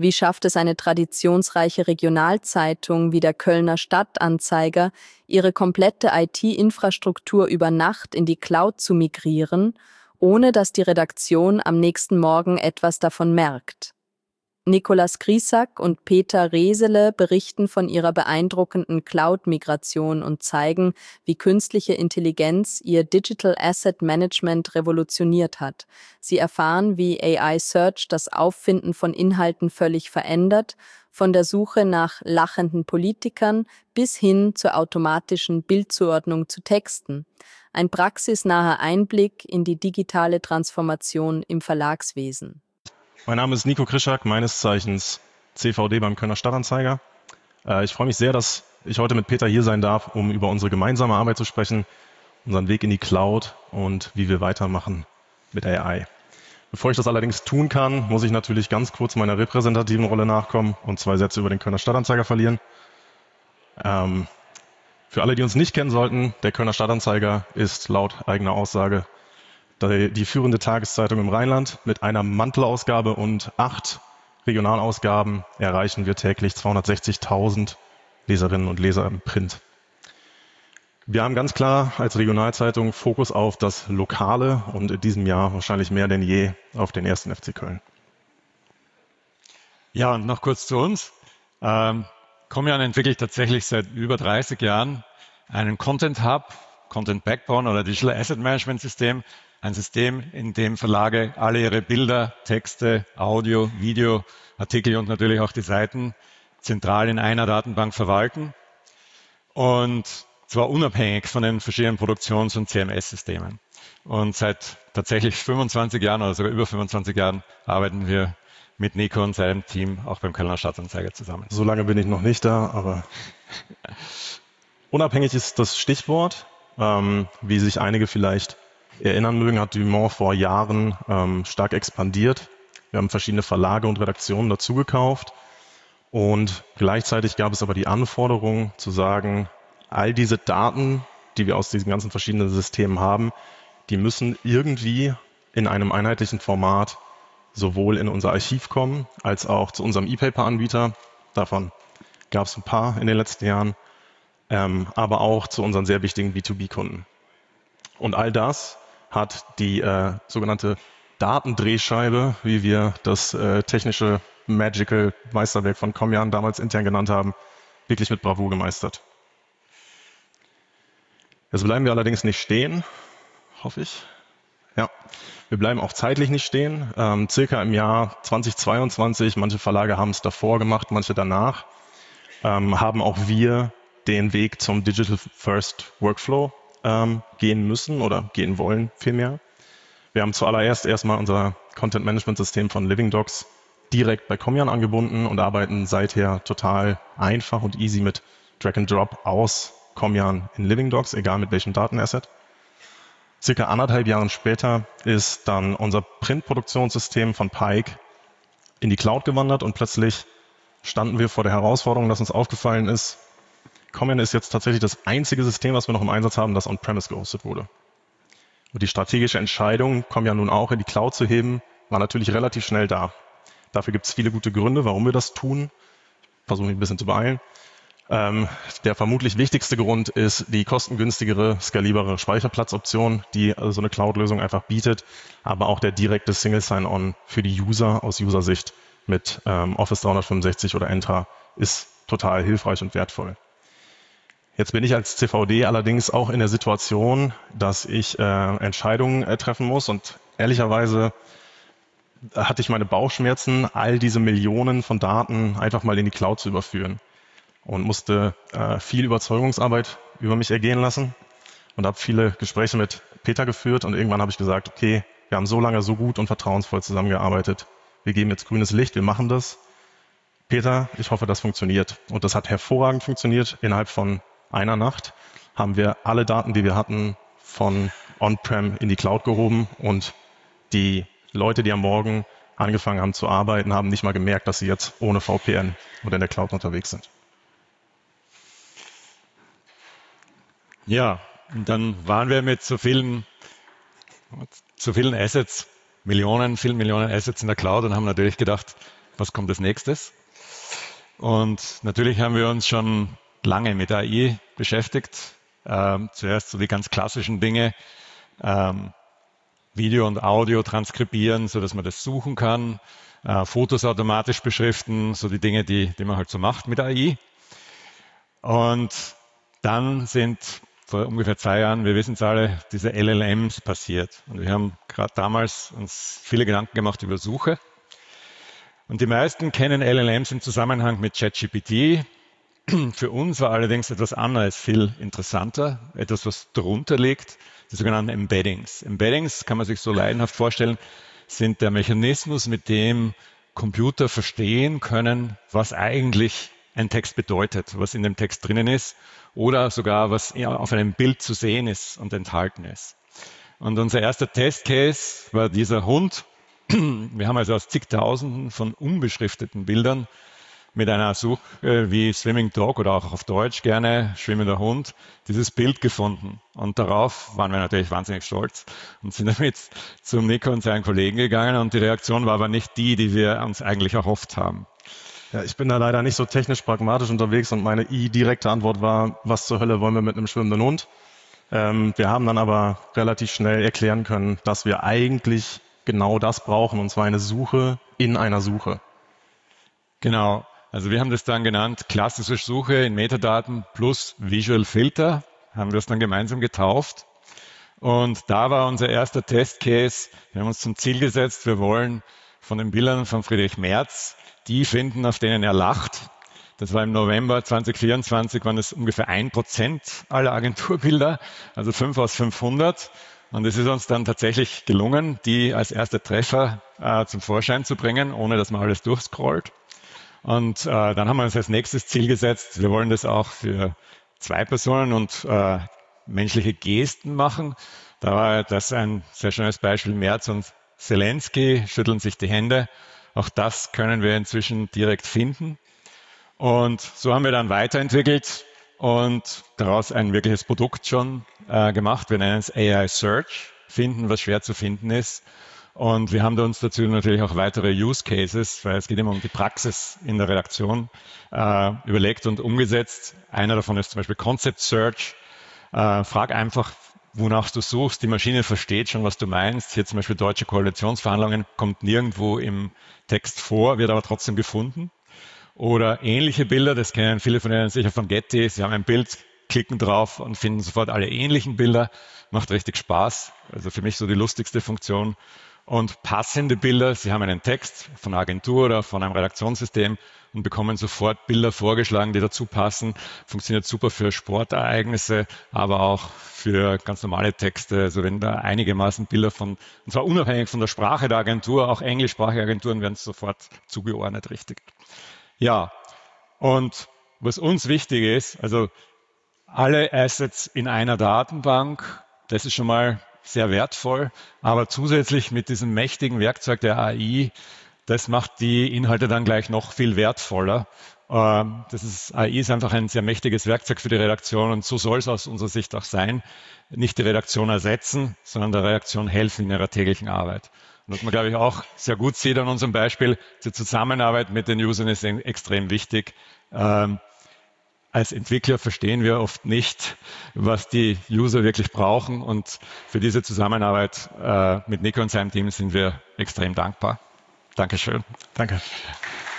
Wie schafft es eine traditionsreiche Regionalzeitung wie der Kölner Stadtanzeiger, ihre komplette IT-Infrastruktur über Nacht in die Cloud zu migrieren, ohne dass die Redaktion am nächsten Morgen etwas davon merkt? Nikolaus Griesack und Peter Resele berichten von ihrer beeindruckenden Cloud-Migration und zeigen, wie künstliche Intelligenz ihr Digital Asset Management revolutioniert hat. Sie erfahren, wie AI Search das Auffinden von Inhalten völlig verändert, von der Suche nach lachenden Politikern bis hin zur automatischen Bildzuordnung zu Texten. Ein praxisnaher Einblick in die digitale Transformation im Verlagswesen. Mein Name ist Nico Krischak, meines Zeichens CVD beim Kölner Stadtanzeiger. Ich freue mich sehr, dass ich heute mit Peter hier sein darf, um über unsere gemeinsame Arbeit zu sprechen, unseren Weg in die Cloud und wie wir weitermachen mit AI. Bevor ich das allerdings tun kann, muss ich natürlich ganz kurz meiner repräsentativen Rolle nachkommen und 2 Sätze über den Kölner Stadtanzeiger verlieren. Für alle, die uns nicht kennen sollten, der Kölner Stadtanzeiger ist laut eigener Aussage die führende Tageszeitung im Rheinland. Mit einer Mantelausgabe und 8 Regionalausgaben erreichen wir täglich 260.000 Leserinnen und Leser im Print. Wir haben ganz klar als Regionalzeitung Fokus auf das Lokale und in diesem Jahr wahrscheinlich mehr denn je auf den 1. FC Köln. Ja, und noch kurz zu uns. Commeon entwickelt tatsächlich seit über 30 Jahren einen Content Hub, Content Backbone oder Digital Asset Management System. Ein System, in dem Verlage alle ihre Bilder, Texte, Audio, Video, Artikel und natürlich auch die Seiten zentral in einer Datenbank verwalten. Und zwar unabhängig von den verschiedenen Produktions- und CMS-Systemen. Und seit tatsächlich 25 Jahren oder sogar über 25 Jahren arbeiten wir mit Nico und seinem Team auch beim Kölner Stadtanzeiger zusammen. So lange bin ich noch nicht da, aber unabhängig ist das Stichwort. Wie sich einige vielleicht erinnern mögen, hat Dumont vor Jahren stark expandiert. Wir haben verschiedene Verlage und Redaktionen dazugekauft und gleichzeitig gab es aber die Anforderung zu sagen, all diese Daten, die wir aus diesen ganzen verschiedenen Systemen haben, die müssen irgendwie in einem einheitlichen Format sowohl in unser Archiv kommen, als auch zu unserem E-Paper-Anbieter. Davon gab es ein paar in den letzten Jahren, aber auch zu unseren sehr wichtigen B2B-Kunden. Und all das hat die sogenannte Datendrehscheibe, wie wir das technische Magical Meisterwerk von Commeon damals intern genannt haben, wirklich mit Bravour gemeistert. Jetzt bleiben wir allerdings nicht stehen, hoffe ich. Ja, wir bleiben auch zeitlich nicht stehen. Circa im Jahr 2022, manche Verlage haben es davor gemacht, manche danach, haben auch wir den Weg zum Digital First Workflow gehen müssen oder gehen wollen vielmehr. Wir haben zuallererst erstmal unser Content-Management-System von LivingDocs direkt bei Commeon angebunden und arbeiten seither total einfach und easy mit Drag-and-Drop aus Commeon in LivingDocs, egal mit welchem Datenasset. Circa 1,5 Jahre später ist dann unser Printproduktionssystem von Pike in die Cloud gewandert und plötzlich standen wir vor der Herausforderung, dass uns aufgefallen ist, Commeon ist jetzt tatsächlich das einzige System, was wir noch im Einsatz haben, das on-premise gehostet wurde. Und die strategische Entscheidung, Commeon nun auch in die Cloud zu heben, war natürlich relativ schnell da. Dafür gibt es viele gute Gründe, warum wir das tun. Ich versuche mich ein bisschen zu beeilen. Der vermutlich wichtigste Grund ist die kostengünstigere, skalierbare Speicherplatzoption, die so eine Cloud-Lösung einfach bietet, aber auch der direkte Single Sign-On für die User aus User-Sicht mit Office 365 oder Entra ist total hilfreich und wertvoll. Jetzt bin ich als CVD allerdings auch in der Situation, dass ich Entscheidungen treffen muss und ehrlicherweise hatte ich meine Bauchschmerzen, all diese Millionen von Daten einfach mal in die Cloud zu überführen und musste viel Überzeugungsarbeit über mich ergehen lassen und habe viele Gespräche mit Peter geführt und irgendwann habe ich gesagt, okay, wir haben so lange so gut und vertrauensvoll zusammengearbeitet, wir geben jetzt grünes Licht, wir machen das. Peter, ich hoffe, das funktioniert und das hat hervorragend funktioniert. Innerhalb von einer Nacht haben wir alle Daten, die wir hatten, von On-Prem in die Cloud gehoben und die Leute, die am Morgen angefangen haben zu arbeiten, haben nicht mal gemerkt, dass sie jetzt ohne VPN oder in der Cloud unterwegs sind. Ja, und dann waren wir mit so vielen Assets, vielen Millionen Assets in der Cloud und haben natürlich gedacht, was kommt als nächstes. Und natürlich haben wir uns schon lange mit AI beschäftigt. Zuerst so die ganz klassischen Dinge, Video und Audio transkribieren, so dass man das suchen kann, Fotos automatisch beschriften, so die Dinge, die man halt so macht mit AI. Und dann sind vor ungefähr 2 Jahren, wir wissen es alle, diese LLMs passiert. Und wir haben gerade damals uns viele Gedanken gemacht über Suche. Und die meisten kennen LLMs im Zusammenhang mit ChatGPT. Für uns war allerdings etwas anderes viel interessanter, etwas, was drunter liegt, die sogenannten Embeddings. Embeddings kann man sich so laienhaft vorstellen, sind der Mechanismus, mit dem Computer verstehen können, was eigentlich ein Text bedeutet, was in dem Text drinnen ist oder sogar was auf einem Bild zu sehen ist und enthalten ist. Und unser erster Testcase war dieser Hund. Wir haben also aus zigtausenden von unbeschrifteten Bildern mit einer Suche wie Swimming Dog oder auch auf Deutsch gerne schwimmender Hund dieses Bild gefunden. Und darauf waren wir natürlich wahnsinnig stolz und sind damit zum Nico und seinen Kollegen gegangen. Und die Reaktion war aber nicht die, die wir uns eigentlich erhofft haben. Ja, ich bin da leider nicht so technisch pragmatisch unterwegs und meine direkte Antwort war, was zur Hölle wollen wir mit einem schwimmenden Hund? Wir haben dann aber relativ schnell erklären können, dass wir eigentlich genau das brauchen, und zwar eine Suche in einer Suche. Genau, also wir haben das dann genannt, klassische Suche in Metadaten plus Visual Filter, haben wir das dann gemeinsam getauft. Und da war unser erster Testcase, wir haben uns zum Ziel gesetzt, wir wollen von den Bildern von Friedrich Merz die finden, auf denen er lacht. Das war im November 2024, waren es ungefähr 1% aller Agenturbilder, also 5 aus 500. Und es ist uns dann tatsächlich gelungen, die als erste Treffer zum Vorschein zu bringen, ohne dass man alles durchscrollt. Und dann haben wir uns als nächstes Ziel gesetzt, wir wollen das auch für 2 Personen und menschliche Gesten machen. Da war das ein sehr schönes Beispiel. Merz und Zelensky schütteln sich die Hände. Auch das können wir inzwischen direkt finden. Und so haben wir dann weiterentwickelt und daraus ein wirkliches Produkt schon gemacht. Wir nennen es AI Search, finden, was schwer zu finden ist. Und wir haben uns dazu natürlich auch weitere Use Cases, weil es geht immer um die Praxis in der Redaktion, überlegt und umgesetzt. Einer davon ist zum Beispiel Concept Search. Frag einfach, wonach du suchst. Die Maschine versteht schon, was du meinst. Hier zum Beispiel deutsche Koalitionsverhandlungen kommt nirgendwo im Text vor, wird aber trotzdem gefunden. Oder ähnliche Bilder, das kennen viele von Ihnen sicher von Getty. Sie haben ein Bild, klicken drauf und finden sofort alle ähnlichen Bilder. Macht richtig Spaß. Also für mich so die lustigste Funktion. Und passende Bilder, Sie haben einen Text von einer Agentur oder von einem Redaktionssystem und bekommen sofort Bilder vorgeschlagen, die dazu passen. Funktioniert super für Sportereignisse, aber auch für ganz normale Texte. Also wenn da einigermaßen Bilder und zwar unabhängig von der Sprache der Agentur, auch englischsprachige Agenturen werden sofort zugeordnet, richtig. Ja, und was uns wichtig ist, also alle Assets in einer Datenbank, das ist schon mal sehr wertvoll, aber zusätzlich mit diesem mächtigen Werkzeug der AI, das macht die Inhalte dann gleich noch viel wertvoller. AI ist einfach ein sehr mächtiges Werkzeug für die Redaktion und so soll es aus unserer Sicht auch sein. Nicht die Redaktion ersetzen, sondern der Redaktion helfen in ihrer täglichen Arbeit. Und was man, glaube ich, auch sehr gut sieht an unserem Beispiel, die Zusammenarbeit mit den Usern ist extrem wichtig. Als Entwickler verstehen wir oft nicht, was die User wirklich brauchen. Und für diese Zusammenarbeit mit Nico und seinem Team sind wir extrem dankbar. Dankeschön. Danke.